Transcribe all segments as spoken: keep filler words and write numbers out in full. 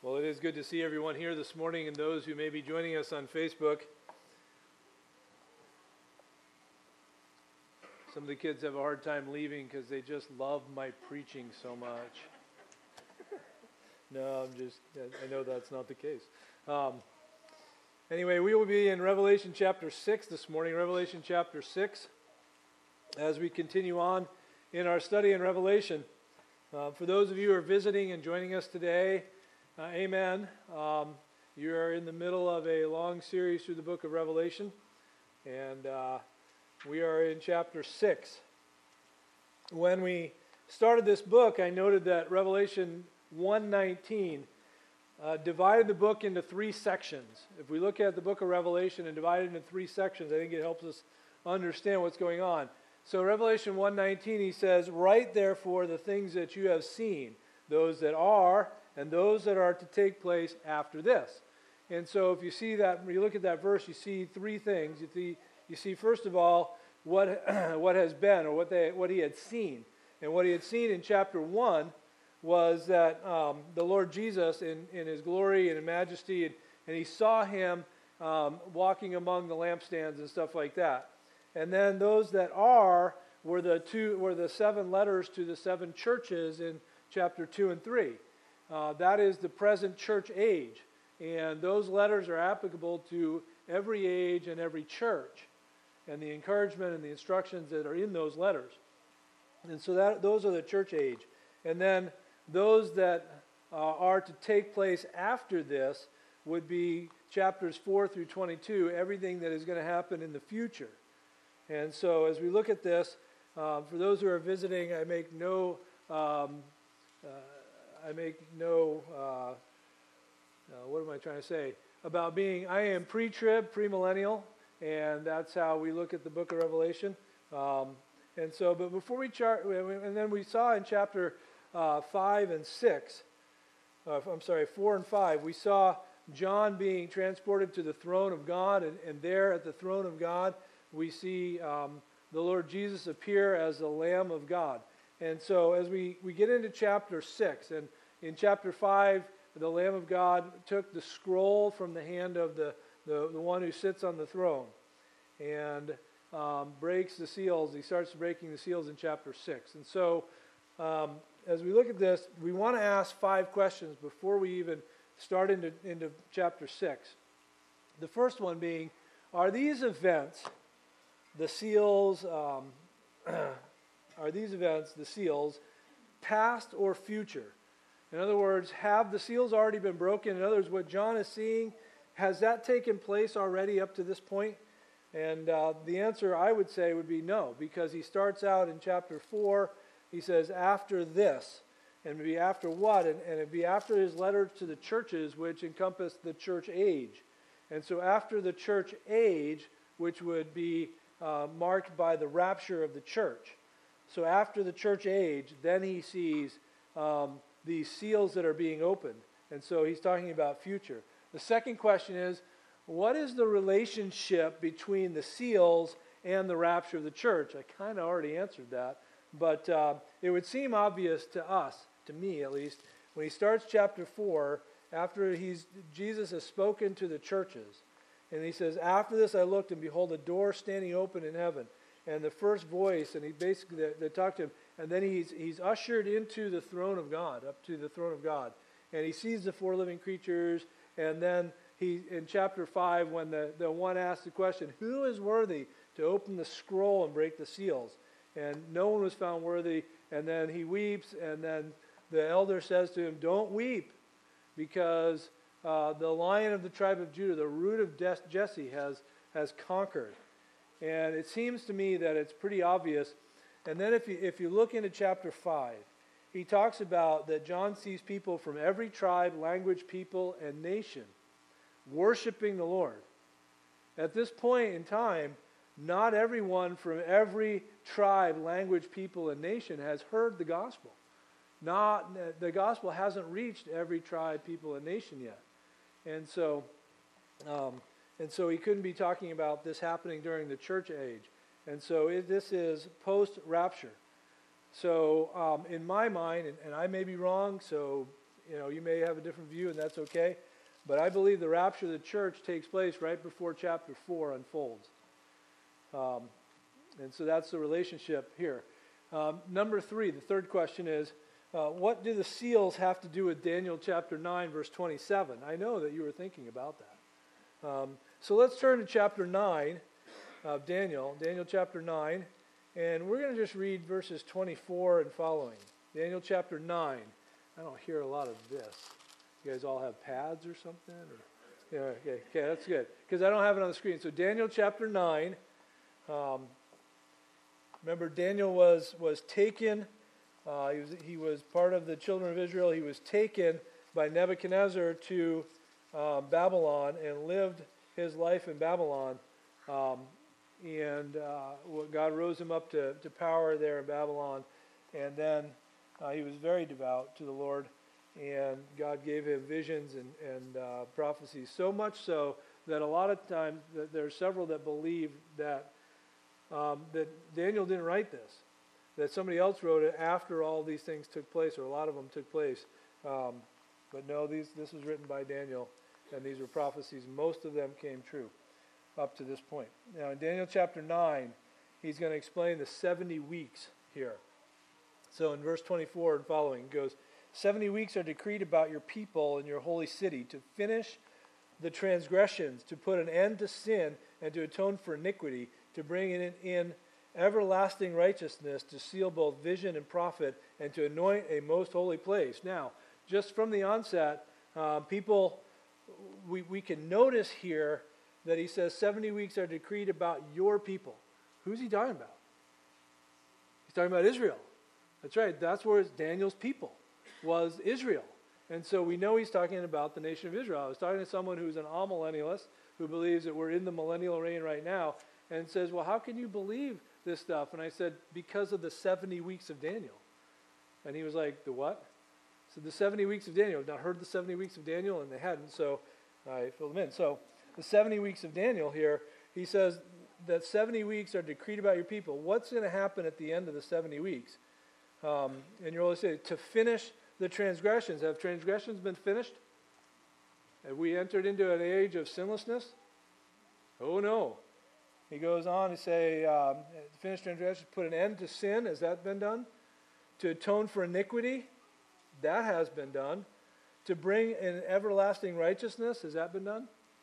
Well, it is good to see everyone here this morning and those who may be joining us on Facebook. Some of the kids have a hard time leaving because they just love my preaching so much. No, I'm just, I know that's not the case. Um, anyway, we will be in Revelation chapter six this morning, Revelation chapter six, as we continue on in our study in Revelation. Uh, for those of you who are visiting and joining us today, uh, amen. Um, you are in the middle of a long series through the book of Revelation, and uh, we are in chapter six. When we started this book, I noted that Revelation one nineteen uh, divided the book into three sections. If we look at the book of Revelation and divide it into three sections, I think it helps us understand what's going on. So Revelation one nineteen, he says, "Write therefore the things that you have seen, those that are, and those that are to take place after this." And so if you see that, when you look at that verse, you see three things. You see, you see first of all, what what has been, or what they what he had seen. And what he had seen in chapter one was that um, the Lord Jesus in, in his glory and in majesty, and, and he saw him um, walking among the lampstands and stuff like that. And then those that are were the two were the seven letters to the seven churches in chapter two and three. Uh, that is the present church age, and those letters are applicable to every age and every church, and the encouragement and the instructions that are in those letters. And so that those are the church age. And then those that uh, are to take place after this would be chapters four through twenty-two, everything that is going to happen in the future. And so as we look at this, uh, for those who are visiting, I make no, um, uh, I make no, uh, uh, what am I trying to say? About being, I am pre-trib, premillennial, and that's how we look at the book of Revelation. Um, and so, but before we chart, and then we saw in chapter uh, five and six, uh, I'm sorry, four and five, we saw John being transported to the throne of God, and, and there at the throne of God, we see um, the Lord Jesus appear as the Lamb of God. And so as we, we get into chapter six, and in chapter five, the Lamb of God took the scroll from the hand of the, the, the one who sits on the throne and um, breaks the seals. He starts breaking the seals in chapter six. And so um, as we look at this, we want to ask five questions before we even start into, into chapter six. The first one being, are these events... The seals, um, are these events, the seals, past or future? In other words, have the seals already been broken? In other words, what John is seeing, has that taken place already up to this point? And uh, the answer, I would say, would be no, because he starts out in chapter four, he says, after this, and it'd be after what? And, and it'd be after his letter to the churches, which encompass the church age. And so after the church age, which would be Uh, marked by the rapture of the church. So after the church age, then he sees um, these seals that are being opened. And so he's talking about future. The second question is, what is the relationship between the seals and the rapture of the church? I kind of already answered that. But uh, it would seem obvious to us, to me at least, when he starts chapter four, after he's Jesus has spoken to the churches. And he says, after this I looked, and behold, a door standing open in heaven. And the first voice, and he basically, they, they talk to him, and then he's he's ushered into the throne of God, up to the throne of God. And he sees the four living creatures, and then he, in chapter five, when the, the one asks the question, who is worthy to open the scroll and break the seals? And no one was found worthy, and then he weeps, and then the elder says to him, don't weep, because Uh, the Lion of the tribe of Judah, the root of Jesse, has has conquered. And it seems to me that it's pretty obvious. And then if you, if you look into chapter five, he talks about that John sees people from every tribe, language, people, and nation worshiping the Lord. At this point in time, not everyone from every tribe, language, people, and nation has heard the gospel. Not the gospel hasn't reached every tribe, people, and nation yet. And so, um, and so he couldn't be talking about this happening during the church age. And so it, this is post-rapture. So um, in my mind, and, and I may be wrong, so you know, you may have a different view, and that's okay. But I believe the rapture of the church takes place right before chapter four unfolds. Um, and so that's the relationship here. Um, number three, the third question is, uh, what do the seals have to do with Daniel chapter nine, verse twenty-seven? I know that you were thinking about that. Um, so let's turn to chapter nine of Daniel, Daniel chapter nine, and we're going to just read verses twenty-four and following. Daniel chapter nine. I don't hear a lot of this. You guys all have pads or something? Or, yeah, okay, okay, that's good. Because I don't have it on the screen. So Daniel chapter nine. Um, remember, Daniel was was taken. Uh, he was he was part of the children of Israel. He was taken by Nebuchadnezzar to uh, Babylon and lived his life in Babylon. Um, and uh, God rose him up to, to power there in Babylon. And then uh, he was very devout to the Lord. And God gave him visions and, and uh, prophecies, so much so that a lot of times that there are several that believe that um, that Daniel didn't write this, that somebody else wrote it after all these things took place, or a lot of them took place. Um, but no, these this was written by Daniel, and these were prophecies. Most of them came true up to this point. Now, in Daniel chapter nine, he's going to explain the seventy weeks here. So in verse twenty-four and following, it goes, seventy weeks are decreed about your people and your holy city to finish the transgressions, to put an end to sin, and to atone for iniquity, to bring in, in everlasting righteousness, to seal both vision and prophet, and to anoint a most holy place. Now, just from the onset, uh, people, we, we can notice here that he says seventy weeks are decreed about your people. Who's he talking about? He's talking about Israel. That's right. That's where it's Daniel's people was Israel. And so we know he's talking about the nation of Israel. I was talking to someone who's an amillennialist who believes that we're in the millennial reign right now and says, well, how can you believe this stuff? And I said, because of the seventy weeks of Daniel. And he was like, the what? So the seventy weeks of Daniel. I've not heard the seventy weeks of Daniel, and they hadn't, so I filled them in. So the seventy weeks of Daniel here, he says that seventy weeks are decreed about your people. What's going to happen at the end of the seventy weeks? Um, and you're always saying, to finish the transgressions. Have transgressions been finished? Have we entered into an age of sinlessness? Oh no. He goes on to say, um, finish transgressions, put an end to sin. Has that been done? To atone for iniquity? That has been done. To bring in everlasting righteousness? Has that been done?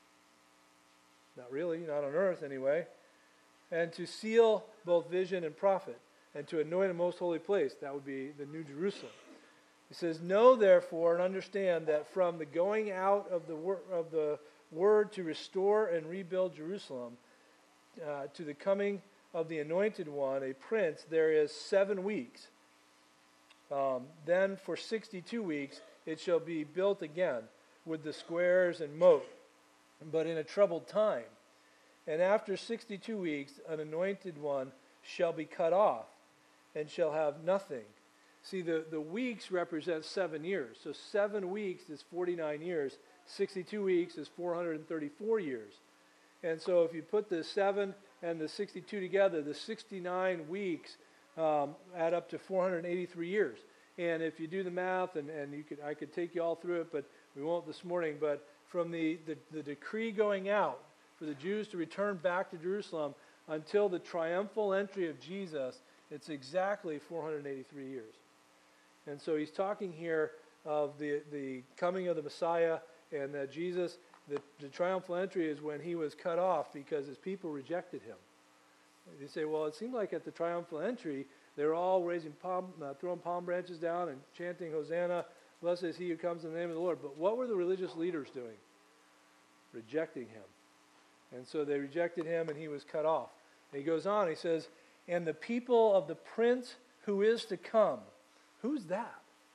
Not really, not on earth anyway. And to seal both vision and prophet. And to anoint a most holy place. That would be the New Jerusalem. He says, know therefore and understand that from the going out of the, wor- of the word to restore and rebuild Jerusalem uh, to the coming of the Anointed One, a prince, there is seven weeks. Um, then for sixty-two weeks it shall be built again with the squares and moat, but in a troubled time. And after sixty-two weeks an Anointed One shall be cut off and shall have nothing. See, the, the weeks represent seven years. So seven weeks is forty-nine years. sixty-two weeks is four hundred thirty-four years. And so if you put the seven and the sixty-two together, the sixty-nine weeks um, add up to four hundred eighty-three years. And if you do the math, and, and you could, I could take you all through it, but we won't this morning, but from the, the, the decree going out for the Jews to return back to Jerusalem until the triumphal entry of Jesus, it's exactly four hundred eighty-three years. And so he's talking here of the, the coming of the Messiah, and that Jesus, the, the triumphal entry is when he was cut off because his people rejected him. You say, well, it seemed like at the triumphal entry, they were all raising palm, uh, throwing palm branches down and chanting, Hosanna, blessed is he who comes in the name of the Lord. But what were the religious leaders doing? Rejecting him. And so they rejected him, and he was cut off. And he goes on, he says, and the people of the prince who is to come. Who's that?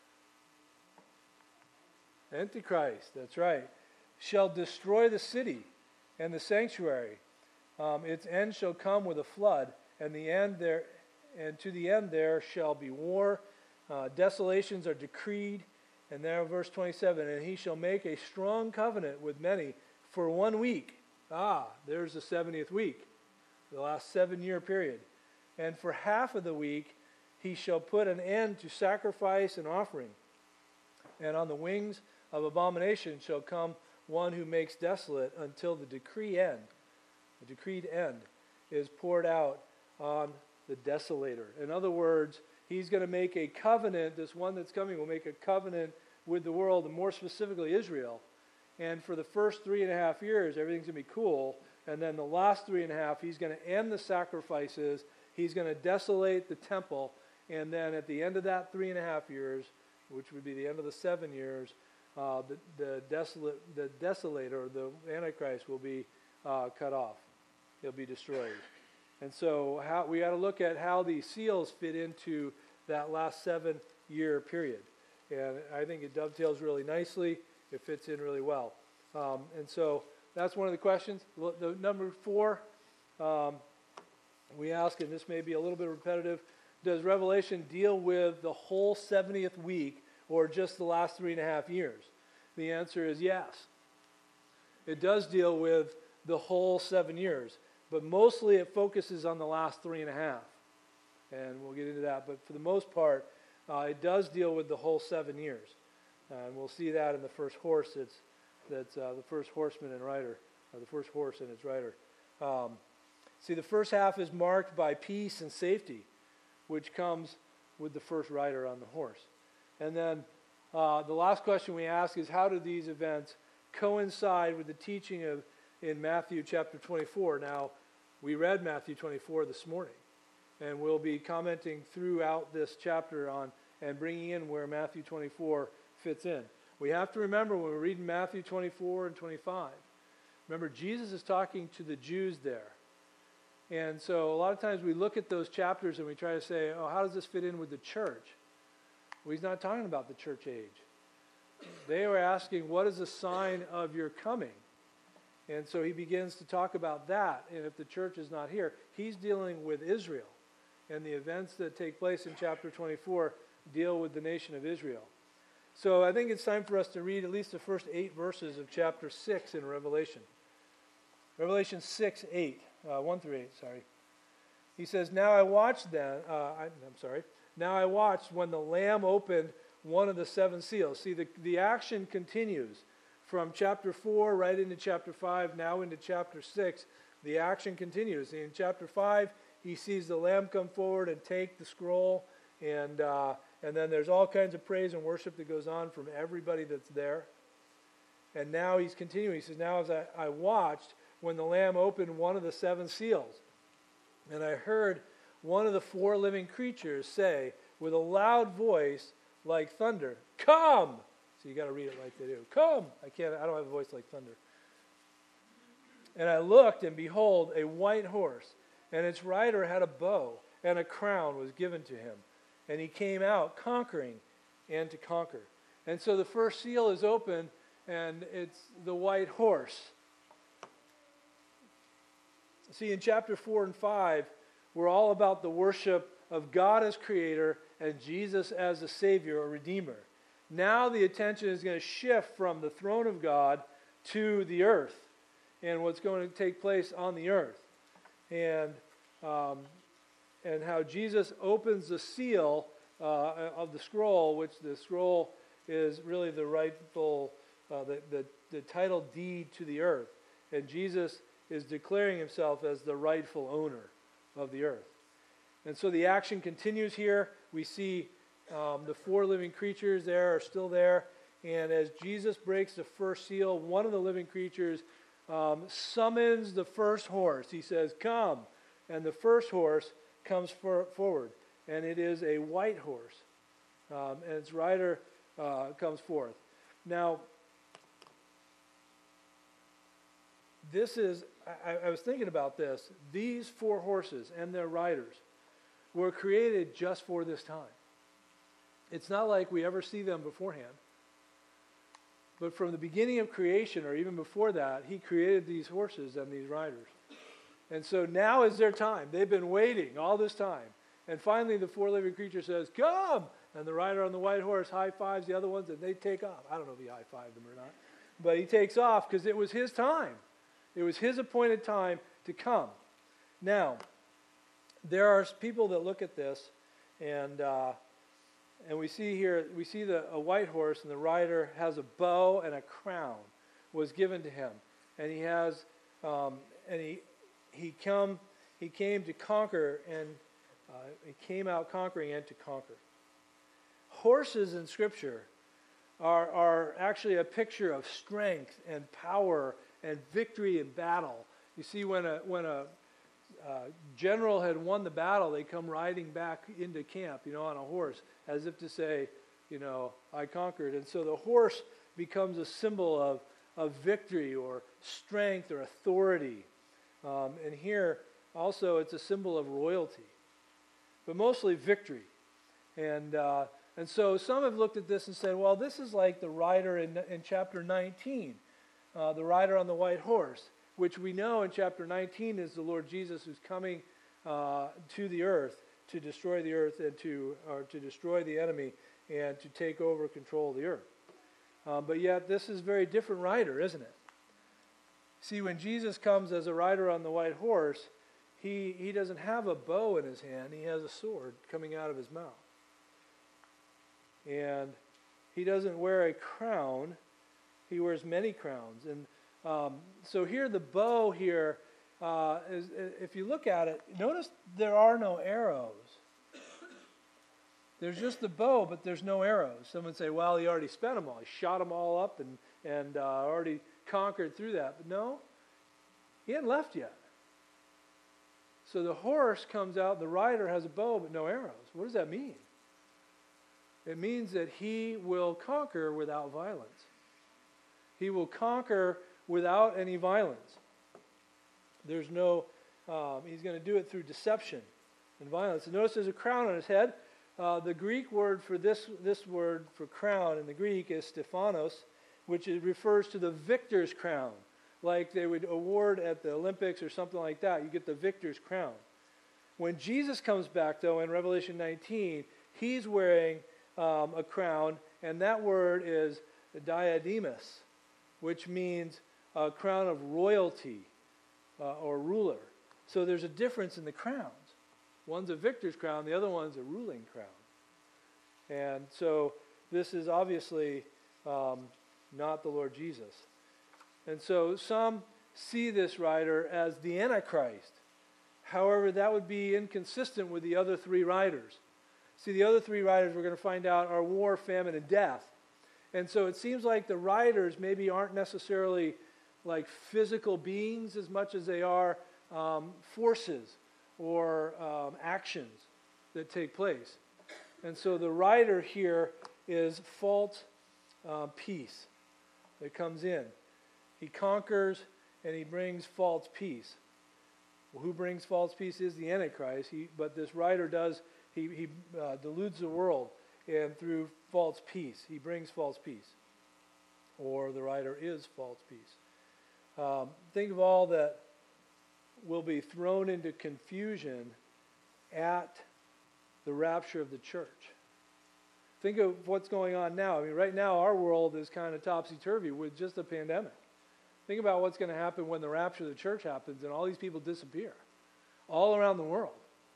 Antichrist, that's right. Shall destroy the city and the sanctuary. Um, its end shall come with a flood, and the end there, and to the end there shall be war. Uh, desolations are decreed. And there, verse twenty-seven, and he shall make a strong covenant with many for one week. Ah, there's the seventieth week, the last seven-year period. And for half of the week he shall put an end to sacrifice and offering. And on the wings of abomination shall come one who makes desolate until the decree end, the decreed end, is poured out on the desolator. In other words, he's going to make a covenant. This one that's coming will make a covenant with the world, and more specifically Israel. And for the first three and a half years, everything's going to be cool. And then the last three and a half, he's going to end the sacrifices. He's going to desolate the temple. And then at the end of that three and a half years, which would be the end of the seven years, uh, the, the, desolate, the desolator, the Antichrist, will be uh, cut off. He'll be destroyed. And so how, we got to look at how these seals fit into that last seven-year period. And I think it dovetails really nicely. It fits in really well. Um, and so that's one of the questions. The number four, um, we ask, and this may be a little bit repetitive, does Revelation deal with the whole seventieth week or just the last three and a half years? The answer is yes. It does deal with the whole seven years, but mostly it focuses on the last three and a half. And we'll get into that. But for the most part, uh, it does deal with the whole seven years. Uh, and we'll see that in the first horse that's, that's uh, the first horseman and rider, or the first horse and its rider. Um, see, the first half is marked by peace and safety, which comes with the first rider on the horse. And then uh, the last question we ask is, how do these events coincide with the teaching of in Matthew chapter twenty-four? Now, we read Matthew twenty-four this morning, and we'll be commenting throughout this chapter on and bringing in where Matthew twenty-four fits in. We have to remember when we're reading Matthew twenty-four and twenty-five, remember Jesus is talking to the Jews there. And so a lot of times we look at those chapters and we try to say, oh, how does this fit in with the church? Well, he's not talking about the church age. They were asking, what is the sign of your coming? And so he begins to talk about that. And if the church is not here, he's dealing with Israel. And the events that take place in chapter twenty-four deal with the nation of Israel. So I think it's time for us to read at least the first eight verses of chapter six in Revelation. Revelation six, eight. Uh, one through eight, sorry. He says, Now I watched then, uh, I, I'm sorry, Now I watched when the Lamb opened one of the seven seals. See, the, the action continues from chapter four right into chapter five, now into chapter six. The action continues. In chapter five, he sees the Lamb come forward and take the scroll, and uh, and then there's all kinds of praise and worship that goes on from everybody that's there. And now he's continuing. He says, Now as I, I watched when the Lamb opened one of the seven seals, and I heard one of the four living creatures say with a loud voice like thunder, Come! So you got to read it like they do. Come! I can't, I don't have a voice like thunder. And I looked, and behold, a white horse, and its rider had a bow, and a crown was given to him. And he came out conquering and to conquer. And so the first seal is open, and it's the white horse. See, in chapter four and five, we're all about the worship of God as creator and Jesus as a savior or redeemer. Now the attention is going to shift from the throne of God to the earth and what's going to take place on the earth. And um, and how Jesus opens the seal uh, of the scroll, which the scroll is really the rightful, uh, the, the, the title deed to the earth. And Jesus is declaring himself as the rightful owner of the earth. And so the action continues here. We see um, the four living creatures there are still there. And as Jesus breaks the first seal, one of the living creatures um, summons the first horse. He says, Come. And the first horse comes for, forward. And it is a white horse. Um, and its rider uh, comes forth. Now, this is, I, I was thinking about this. These four horses and their riders were created just for this time. It's not like we ever see them beforehand. But from the beginning of creation, or even before that, he created these horses and these riders. And so now is their time. They've been waiting all this time. And finally the four living creature says, Come! And the rider on the white horse high-fives the other ones, and they take off. I don't know if he high-fived them or not. But he takes off because it was his time. It was his appointed time to come. Now, there are people that look at this, and uh, and we see here, we see the, a white horse, and the rider has a bow and a crown was given to him. And he has, um, and he, he come, he came to conquer, and uh, he came out conquering and to conquer. Horses in Scripture are, are actually a picture of strength and power and victory in battle. You see, when a when a uh, general had won the battle, they come riding back into camp, you know, on a horse, as if to say, you know, I conquered. And so the horse becomes a symbol of, of victory or strength or authority. Um, and here, also, it's a symbol of royalty, but mostly victory. And uh, and so some have looked at this and said, well, this is like the rider in, in chapter nineteen, uh, the rider on the white horse, which we know in chapter nineteen is the Lord Jesus who's coming uh, to the earth to destroy the earth and to or to destroy the enemy and to take over control of the earth. Uh, but yet this is a very different rider, isn't it? See, when Jesus comes as a rider on the white horse, he, he doesn't have a bow in his hand. He has a sword coming out of his mouth. And he doesn't wear a crown. He wears many crowns. And um, so here the bow here, uh, is, if you look at it, notice there are no arrows. There's just the bow, but there's no arrows. Some would say, well, he already spent them all. He shot them all up and, and uh, already conquered through that. But no, he hadn't left yet. So the horse comes out, the rider has a bow, but no arrows. What does that mean? It means that he will conquer without violence. He will conquer without any violence. There's no, um, he's going to do it through deception and violence. And notice there's a crown on his head. Uh, the Greek word for this, this word for crown in the Greek is Stephanos, which is, refers to the victor's crown. Like they would award at the Olympics or something like that. You get the victor's crown. When Jesus comes back, though, in Revelation nineteen, he's wearing um, a crown, and that word is diademus, which means a crown of royalty uh, or ruler. So there's a difference in the crowns. One's a victor's crown, the other one's a ruling crown. And so this is obviously um, not the Lord Jesus. And so some see this rider as the Antichrist. However, that would be inconsistent with the other three riders. See, the other three riders, we're going to find out, are war, famine, and death. And so it seems like the riders maybe aren't necessarily like physical beings as much as they are um, forces or um, actions that take place. And so the rider here is false uh, peace that comes in. He conquers and he brings false peace. Well, who brings false peace is the Antichrist. He, but this rider does, he, he uh, deludes the world, and through false peace, he brings false peace. Or the rider is false peace. Um, think of all that will be thrown into confusion at the rapture of the church. Think of what's going on now. I mean, right now our world is kind of topsy-turvy with just a pandemic. Think about what's going to happen when the rapture of the church happens and all these people disappear all around the world.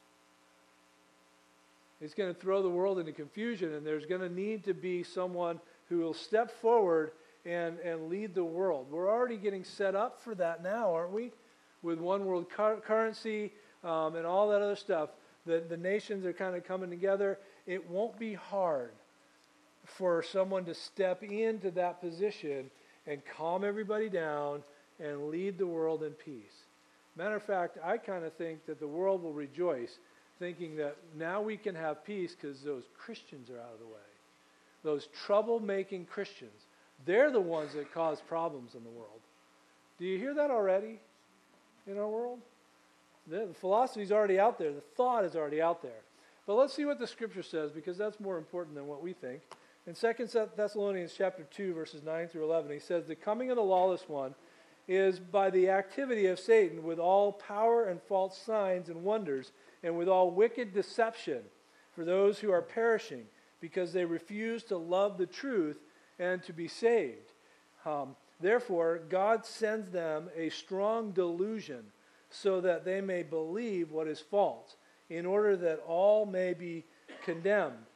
It's going to throw the world into confusion, and there's going to need to be someone who will step forward and, and lead the world. We're already getting set up for that now, aren't we? With one world cur- currency um, and all that other stuff. The, the nations are kind of coming together. It won't be hard for someone to step into that position and calm everybody down and lead the world in peace. Matter of fact, I kind of think that the world will rejoice, thinking that now we can have peace because those Christians are out of the way. Those troublemaking Christians, they're the ones that cause problems in the world. Do you hear that already in our world? The, the philosophy is already out there. The thought is already out there. But let's see what the Scripture says, because that's more important than what we think. In Second Thessalonians chapter two, verses nine through eleven, he says, "The coming of the lawless one is by the activity of Satan with all power and false signs and wonders, and with all wicked deception for those who are perishing, because they refuse to love the truth and to be saved. Um, therefore, God sends them a strong delusion, so that they may believe what is false, in order that all may be condemned,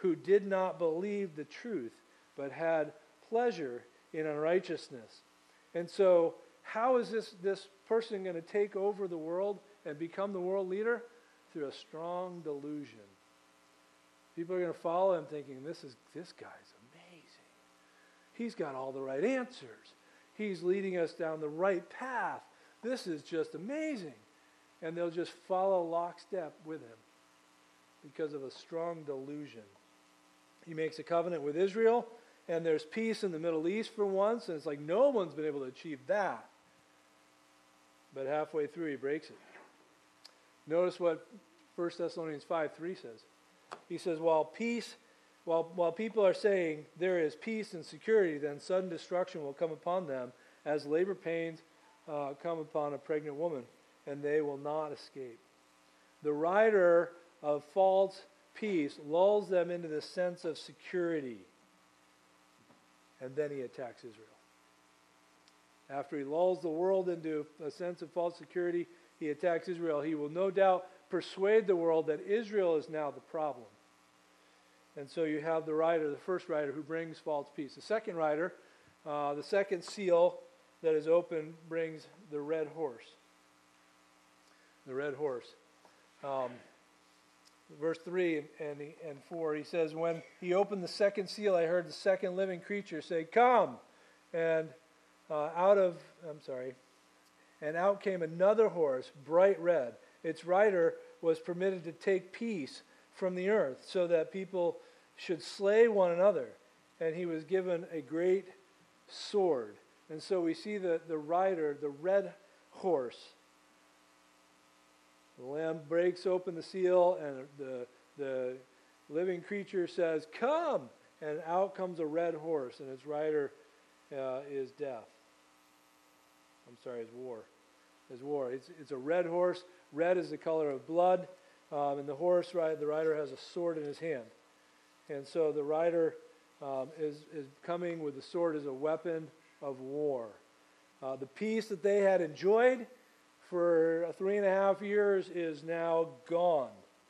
who did not believe the truth, but had pleasure in unrighteousness. And so, how is this, this person going to take over the world and become the world leader? Through a strong delusion. People are going to follow him thinking, this is this guy's amazing. He's got all the right answers. He's leading us down the right path. This is just amazing. And they'll just follow lockstep with him because of a strong delusion. He makes a covenant with Israel, and there's peace in the Middle East for once, and it's like no one's been able to achieve that. But halfway through, he breaks it. Notice what First Thessalonians five three says. He says, while peace, while, while people are saying there is peace and security, then sudden destruction will come upon them as labor pains uh, come upon a pregnant woman, and they will not escape. The writer of false peace lulls them into the sense of security, and then he attacks Israel. After he lulls the world into a sense of false security, he attacks Israel. He will no doubt persuade the world that Israel is now the problem. And so you have the writer, the first writer, who brings false peace. The second writer, uh, the second seal that is open, brings the red horse. The red horse. Um, verse three and, and four, he says, when he opened the second seal, I heard the second living creature say, come! And uh, out of, I'm sorry, and out came another horse, bright red. Its rider was permitted to take peace from the earth so that people should slay one another. And he was given a great sword. And so we see the, the rider, the red horse. The Lamb breaks open the seal, and the, the living creature says, come! And out comes a red horse, and its rider uh, is death. I'm sorry, is war. Is war. It's, it's a red horse. Red is the color of blood. Um, and the horse, right, the rider has a sword in his hand. And so the rider um, is, is coming with the sword as a weapon of war. Uh, the peace that they had enjoyed for three and a half years is now gone.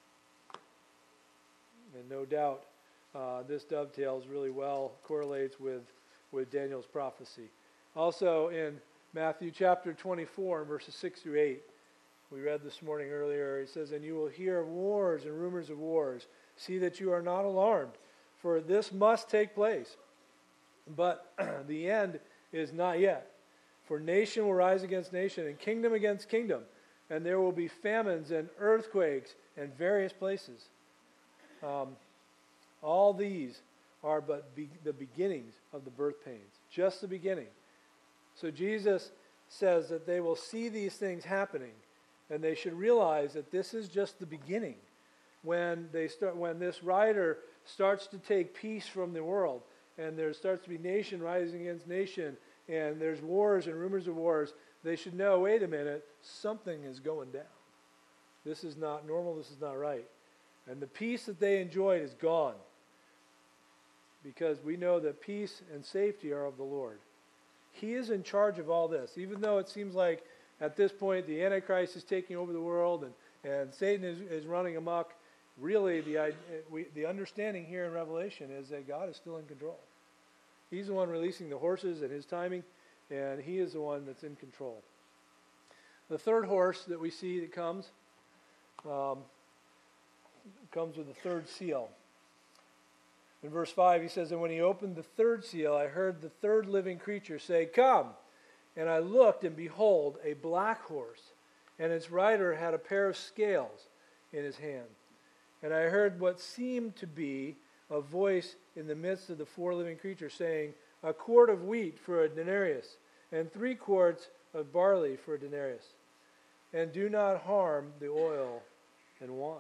And no doubt uh, this dovetails really well, correlates with, with Daniel's prophecy. Also in Matthew chapter twenty-four, verses six through eight, we read this morning earlier, he says, and you will hear of wars and rumors of wars. See that you are not alarmed, for this must take place. But the end is not yet. For nation will rise against nation, and kingdom against kingdom, and there will be famines and earthquakes in various places. Um, all these are but be- the beginnings of the birth pains, just the beginning. So Jesus says that they will see these things happening, and they should realize that this is just the beginning. When they start, when this rider starts to take peace from the world, and there starts to be nation rising against nation, and there's wars and rumors of wars, they should know, wait a minute, something is going down. This is not normal, this is not right. And the peace that they enjoyed is gone, because we know that peace and safety are of the Lord. He is in charge of all this, even though it seems like at this point the Antichrist is taking over the world and, and Satan is, is running amok. Really, the, we, the understanding here in Revelation is that God is still in control. He's the one releasing the horses at his timing, and he is the one that's in control. The third horse that we see that comes, um, comes with the third seal. In verse five, he says, and when he opened the third seal, I heard the third living creature say, come! And I looked, and behold, a black horse, and its rider had a pair of scales in his hand. And I heard what seemed to be a voice in the midst of the four living creatures saying, a quart of wheat for a denarius, and three quarts of barley for a denarius. And do not harm the oil and wine.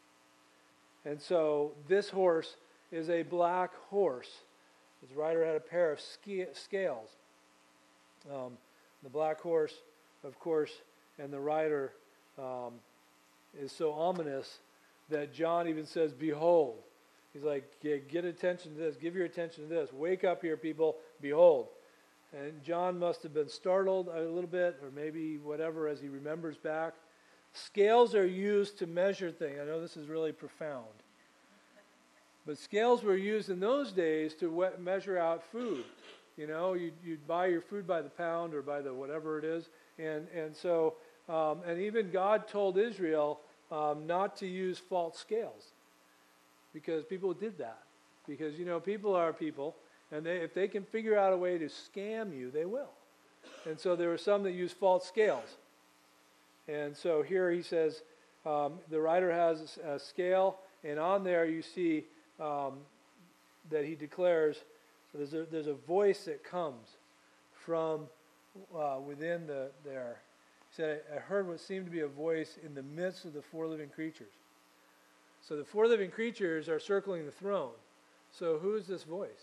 And so this horse is a black horse. Its rider had a pair of scales. Um, the black horse, of course, and the rider um, is so ominous that John even says, behold. He's like, get, get attention to this. Give your attention to this. Wake up here, people. Behold. And John must have been startled a little bit, or maybe whatever, as he remembers back. Scales are used to measure things. I know this is really profound. But scales were used in those days to we- measure out food. You know, you'd, you'd buy your food by the pound or by the whatever it is. And, and so, um, and even God told Israel um, not to use false scales because people did that. Because, you know, people are people, and they, if they can figure out a way to scam you, they will. And so there were some that used false scales. And so here he says, um, the writer has a, a scale, and on there you see um, that he declares, so there's a, there's a voice that comes from uh, within the there. He said, I heard what seemed to be a voice in the midst of the four living creatures. So the four living creatures are circling the throne. So who is this voice?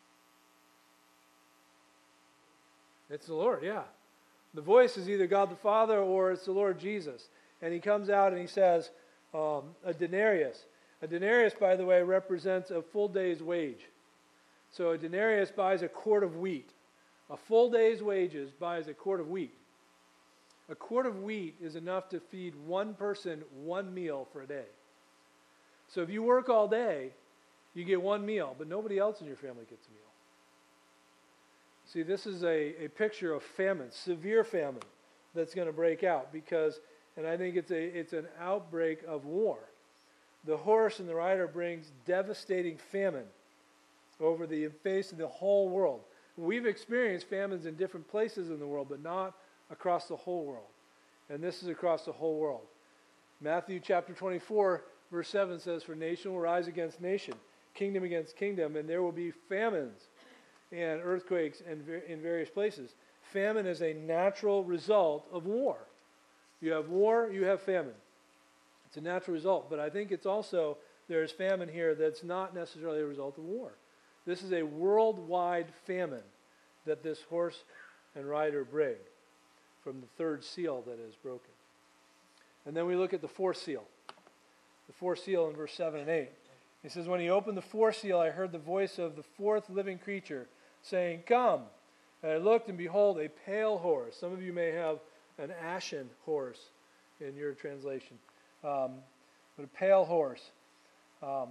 It's the Lord, yeah. The voice is either God the Father or it's the Lord Jesus. And he comes out and he says, um, a denarius. A denarius, by the way, represents a full day's wage. So a denarius buys a quart of wheat. A full day's wages buys a quart of wheat. A quart of wheat is enough to feed one person one meal for a day. So if you work all day, you get one meal, but nobody else in your family gets a meal. See, this is a, a picture of famine, severe famine, that's going to break out because, and I think it's a it's an outbreak of war. The horse and the rider brings devastating famine over the face of the whole world. We've experienced famines in different places in the world, but not across the whole world. And this is across the whole world. Matthew chapter twenty-four, verse seven says, for nation will rise against nation, kingdom against kingdom, and there will be famines and earthquakes in, in various places. Famine is a natural result of war. You have war, you have famine. It's a natural result, but I think it's also, there's famine here that's not necessarily a result of war. This is a worldwide famine that this horse and rider bring from the third seal that is broken. And then we look at the fourth seal. The fourth seal in verse seven and eight. He says, when he opened the fourth seal, I heard the voice of the fourth living creature saying, come. And I looked, and behold, a pale horse. Some of you may have an ashen horse in your translation. Um, but a pale horse. Um,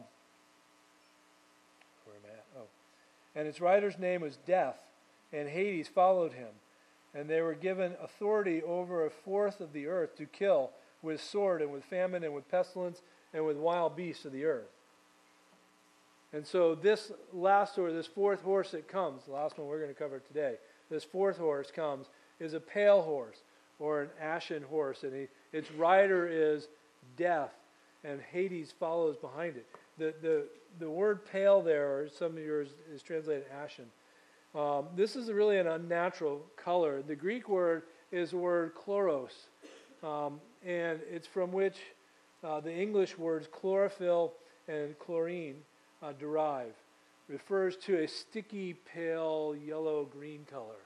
where am I at? Oh. And its rider's name was Death, and Hades followed him. And they were given authority over a fourth of the earth to kill with sword and with famine and with pestilence and with wild beasts of the earth. And so this last or this fourth horse that comes, the last one we're going to cover today, this fourth horse comes, is a pale horse or an ashen horse. And he, its rider is Death, and Hades follows behind it. The, the, the word pale there, or some of yours is translated ashen. Um, this is really an unnatural color. The Greek word is the word chloros, um, and it's from which uh, the English words chlorophyll and chlorine uh, derive. Refers to a sticky, pale, yellow-green color.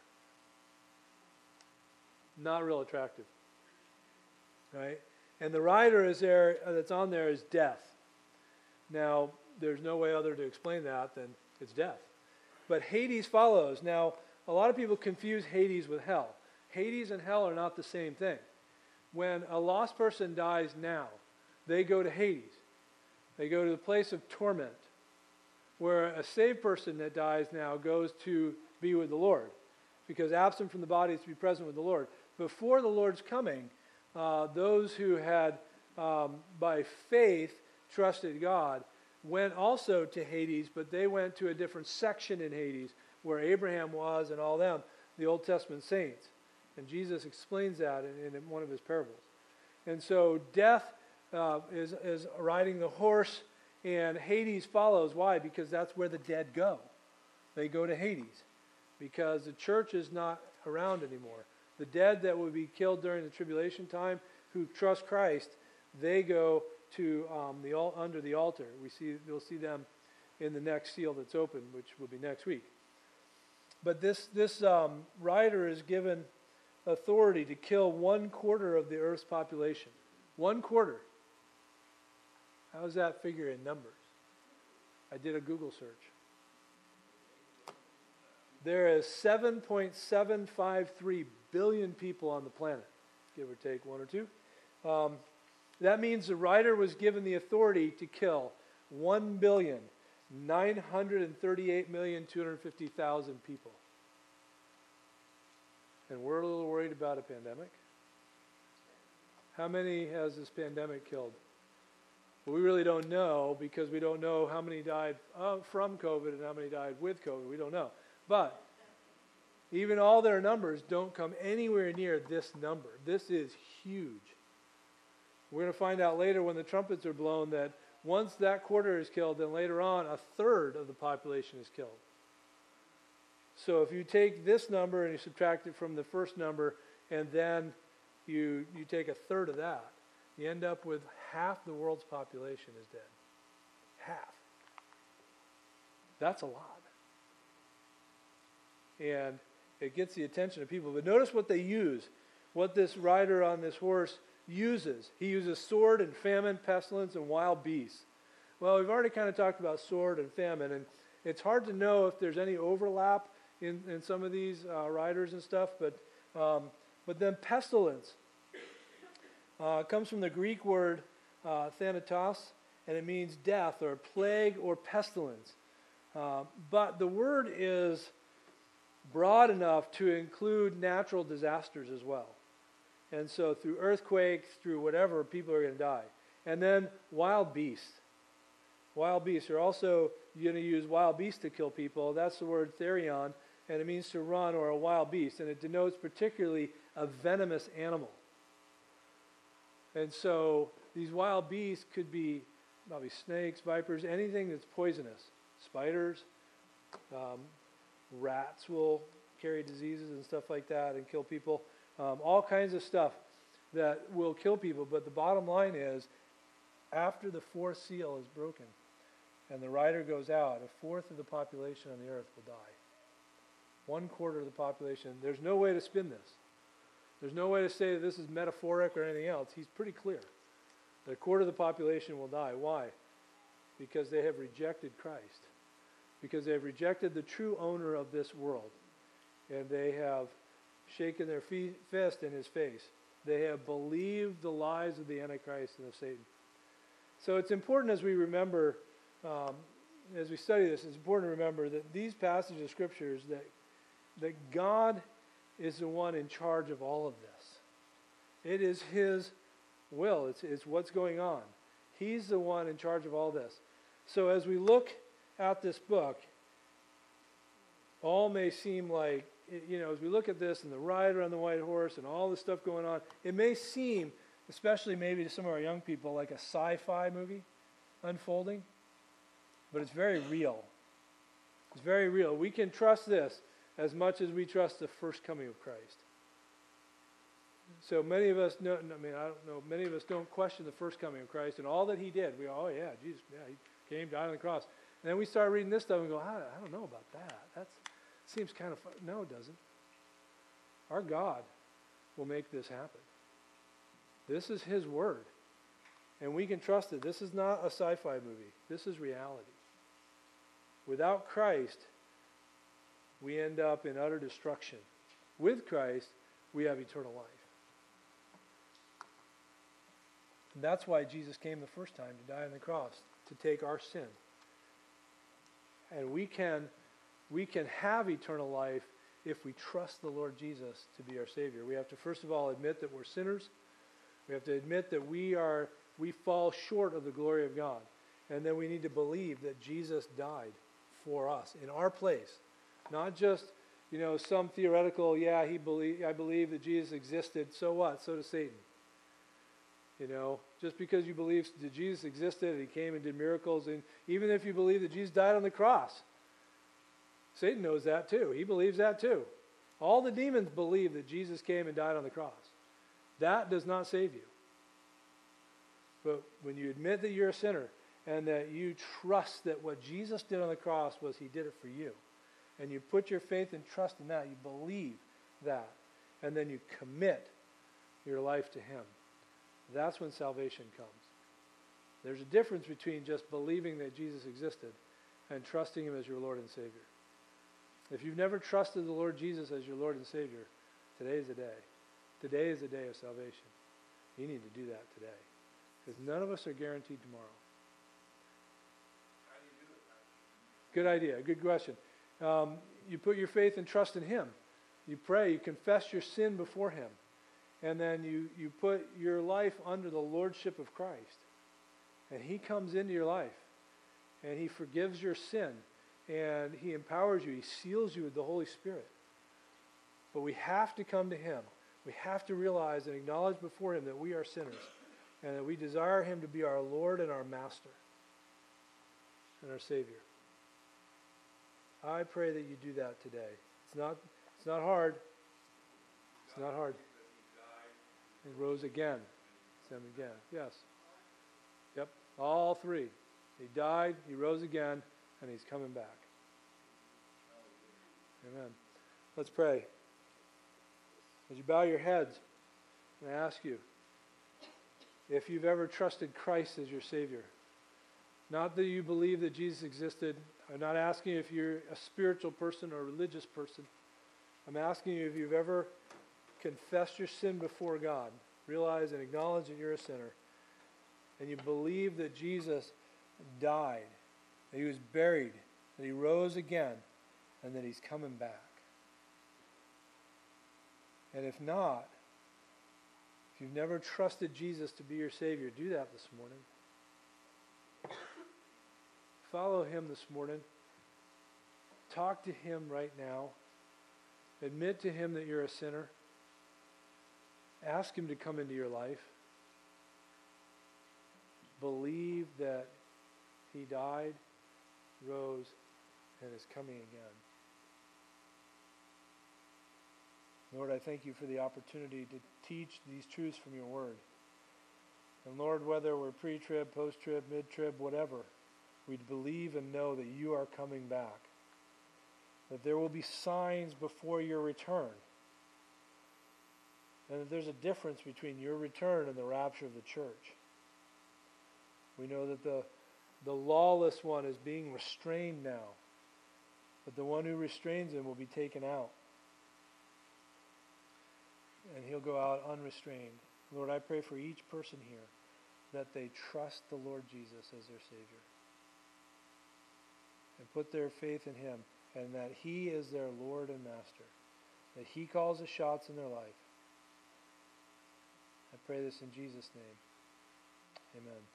Not real attractive, right? And the rider is there, uh, that's on there is Death. Now, there's no way other to explain that than it's death. But Hades follows. Now, a lot of people confuse Hades with hell. Hades and hell are not the same thing. When a lost person dies now, they go to Hades. They go to the place of torment, where a saved person that dies now goes to be with the Lord, because absent from the body is to be present with the Lord. Before the Lord's coming, uh, those who had, um, by faith, trusted God went also to Hades, but they went to a different section in Hades where Abraham was and all them, the Old Testament saints. And Jesus explains that in, in one of his parables. And so Death uh, is, is riding the horse, and Hades follows. Why? Because that's where the dead go. They go to Hades because the church is not around anymore. The dead that will be killed during the tribulation time who trust Christ, they go to um, the under the altar. We see you'll see them in the next seal that's open, which will be next week. But this this um, rider is given authority to kill one quarter of the earth's population. One quarter. How does that figure in numbers? I did a Google search. There is seven point seven five three billion people on the planet, give or take one or two. Um, that means the rider was given the authority to kill one billion nine hundred thirty-eight million, two hundred fifty thousand people. And we're a little worried about a pandemic. How many has this pandemic killed? Well, we really don't know, because we don't know how many died uh, from COVID and how many died with COVID. We don't know. But even all their numbers don't come anywhere near this number. This is huge. We're going to find out later when the trumpets are blown that once that quarter is killed, then later on a third of the population is killed. So if you take this number and you subtract it from the first number, and then you you take a third of that, you end up with half the world's population is dead. Half. That's a lot. And it gets the attention of people. But notice what they use, what this rider on this horse uses. He uses sword and famine, pestilence, and wild beasts. Well, we've already kind of talked about sword and famine, and it's hard to know if there's any overlap in, in some of these uh, riders and stuff, but um, but then pestilence uh, comes from the Greek word uh, thanatos, and it means death or plague or pestilence. Uh, but the word is broad enough to include natural disasters as well. And so through earthquakes, through whatever, people are going to die. And then wild beasts. Wild beasts are also going to use wild beasts to kill people. That's the word therion, and it means to run or a wild beast. And it denotes particularly a venomous animal. And so these wild beasts could be probably snakes, vipers, anything that's poisonous. Spiders, um, rats will carry diseases and stuff like that and kill people. Um, all kinds of stuff that will kill people. But the bottom line is, after the fourth seal is broken and the rider goes out, a fourth of the population on the earth will die. One quarter of the population. There's no way to spin this. There's no way to say that this is metaphoric or anything else. He's pretty clear. A quarter of the population will die. Why? Because they have rejected Christ. Because they have rejected the true owner of this world. And they have shaken their fee- fist in his face. They have believed the lies of the Antichrist and of Satan. So it's important as we remember, um, as we study this, it's important to remember that these passages of Scriptures, that, that God is the one in charge of all of this. It is His will. It's, it's what's going on. He's the one in charge of all this. So as we look at this book, all may seem like, you know, as we look at this and the rider on the white horse and all this stuff going on, it may seem, especially maybe to some of our young people, like a sci-fi movie unfolding, but it's very real. It's very real. We can trust this as much as we trust the first coming of Christ. So many of us know, I mean, I don't know, many of us don't question the first coming of Christ and all that He did. We go, oh yeah, Jesus, yeah, He came, died on the cross. And then we start reading this stuff and go, I, I don't know about that. That seems kind of fun. No, it doesn't. Our God will make this happen. This is His word. And we can trust it. This is not a sci-fi movie. This is reality. Without Christ, we end up in utter destruction. With Christ, we have eternal life. And that's why Jesus came the first time to die on the cross, to take our sin. And we can, we can have eternal life if we trust the Lord Jesus to be our Savior. We have to first of all admit that we're sinners. We have to admit that we are we fall short of the glory of God. And then we need to believe that Jesus died for us in our place. Not just, you know, some theoretical, yeah, he believe, I believe that Jesus existed, so what? So does Satan. You know, just because you believe that Jesus existed and He came and did miracles, and even if you believe that Jesus died on the cross, Satan knows that too. He believes that too. All the demons believe that Jesus came and died on the cross. That does not save you. But when you admit that you're a sinner and that you trust that what Jesus did on the cross was He did it for you, and you put your faith and trust in that, you believe that, and then you commit your life to Him, that's when salvation comes. There's a difference between just believing that Jesus existed and trusting Him as your Lord and Savior. If you've never trusted the Lord Jesus as your Lord and Savior, today is the day. Today is the day of salvation. You need to do that today. Because none of us are guaranteed tomorrow. How do you do it? Good idea. Good question. Um, you put your faith and trust in Him. You pray. You confess your sin before Him. And then you, you put your life under the lordship of Christ. And He comes into your life. And He forgives your sin. And He empowers you. He seals you with the Holy Spirit. But we have to come to Him. We have to realize and acknowledge before Him that we are sinners. And that we desire Him to be our Lord and our Master. And our Savior. I pray that you do that today. It's not, it's not hard. It's not hard. He rose again. Same again. Yes. Yep. All three. He died, He rose again, and He's coming back. Amen. Let's pray. As you bow your heads, I ask you, if you've ever trusted Christ as your Savior, not that you believe that Jesus existed. I'm not asking you if you're a spiritual person or a religious person. I'm asking you if you've ever confessed your sin before God, realize and acknowledge that you're a sinner, and you believe that Jesus died, that He was buried, that He rose again, and that He's coming back. And if not, if you've never trusted Jesus to be your Savior, do that this morning. Follow Him this morning. Talk to Him right now. Admit to Him that you're a sinner. Ask Him to come into your life. Believe that He died, rose, and is coming again. Lord, I thank You for the opportunity to teach these truths from Your Word. And Lord, whether we're pre-trib, post-trib, mid-trib, whatever, we'd believe and know that You are coming back. That there will be signs before Your return. And that there's a difference between Your return and the rapture of the church. We know that the, the lawless one is being restrained now. But the one who restrains him will be taken out. And he'll go out unrestrained. Lord, I pray for each person here that they trust the Lord Jesus as their Savior. And put their faith in Him. And that He is their Lord and Master. That He calls the shots in their life. I pray this in Jesus' name. Amen.